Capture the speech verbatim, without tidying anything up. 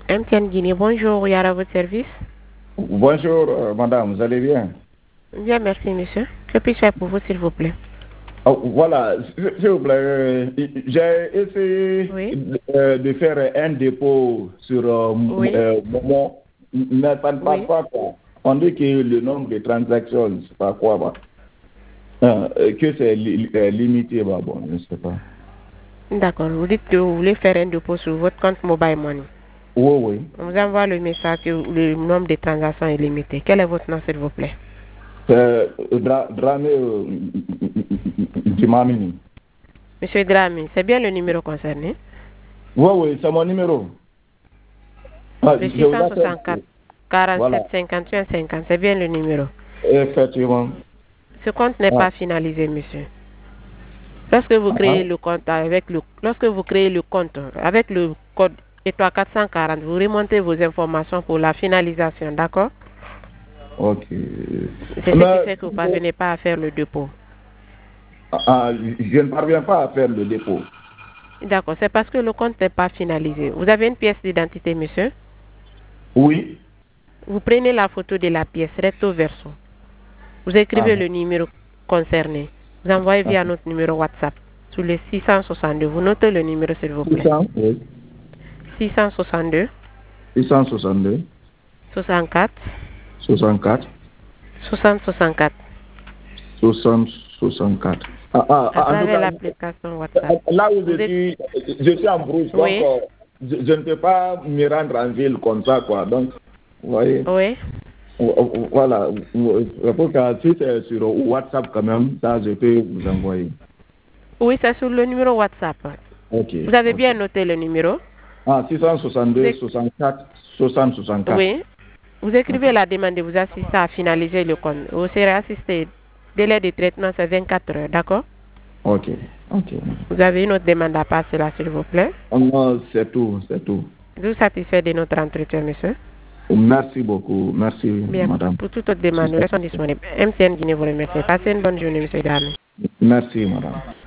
M T N Guinée, bonjour, il y a à votre service. Bonjour, euh, madame, vous allez bien? Bien, merci, monsieur. Que puis-je faire pour vous, s'il vous plaît? Oh, voilà, s'il vous plaît, euh, j'ai essayé Oui. de, euh, de faire un dépôt sur euh, Oui. euh, Momo, mais ça ne passe Oui. pas. Quoi. On dit que le nombre de transactions, je ne sais pas quoi, bah. Euh, que c'est li euh, limité, bah, bon, je ne sais pas. D'accord, vous dites que vous voulez faire un dépôt sur votre compte Mobile Money. Oui, oui. On vous envoie le message que le nombre de transactions est limité. Quel est votre nom, s'il vous plaît? C'est Dra Dramé euh, Dimamini. Monsieur Drami, c'est bien le numéro concerné? Oui, oui, c'est mon numéro. Ah, Le je vous appelle. six cent soixante-quatre quarante-sept Voilà, cinquante et un cinquante, c'est bien le numéro. effectivement. Ce compte n'est Ah. pas finalisé, monsieur. Lorsque vous Ah. créez le compte avec le lorsque vous créez le compte avec le code étoile quatre cent quarante, vous remontez vos informations pour la finalisation, d'accord? Ok. C'est ce qui Mais, fait que vous ne parvenez pas à faire le dépôt. ah, je ne parviens pas à faire le dépôt. D'accord, c'est parce que le compte n'est pas finalisé. Vous avez une pièce d'identité, monsieur? Oui. Vous prenez la photo de la pièce recto verso. Vous Ah, écrivez le numéro concerné. Vous envoyez ah. via notre numéro WhatsApp sur le six cent soixante-deux. Vous notez le numéro, s'il vous plaît. six cents, oui. six cent soixante-deux six cent soixante-deux, soixante-quatre soixante-quatre, soixante soixante-quatre. soixante, soixante-quatre. Ah, ah, À ah, en tout travers cas, l'application WhatsApp. là où Vous je êtes... suis, je suis en brousse, donc Oui, euh, je, je ne peux pas me rendre en ville comme ça, quoi. Donc, vous voyez, oui. voilà. Pour que si c'est sur WhatsApp quand même, ça, je peux vous envoyer. Oui, c'est sur le numéro WhatsApp. Ok, Vous avez ok. bien noté le numéro? Ah, six cent Vous soixante-deux, éc- soixante-quatre, soixante, soixante-quatre. Oui. Vous écrivez la demande de vous assister à finaliser le compte. Vous serez assisté. Délai de traitement, c'est vingt-quatre heures, d'accord? Ok, ok. Vous avez une autre demande à passer là, s'il vous plaît? Non, c'est tout, c'est tout. Vous satisfait de notre entretien, monsieur? Merci beaucoup, merci, Bien. madame. Pour toute autre demande, nous restons disponibles. M C N Guinée vous remercie. Passez une bonne journée, monsieur Dame. Merci, madame.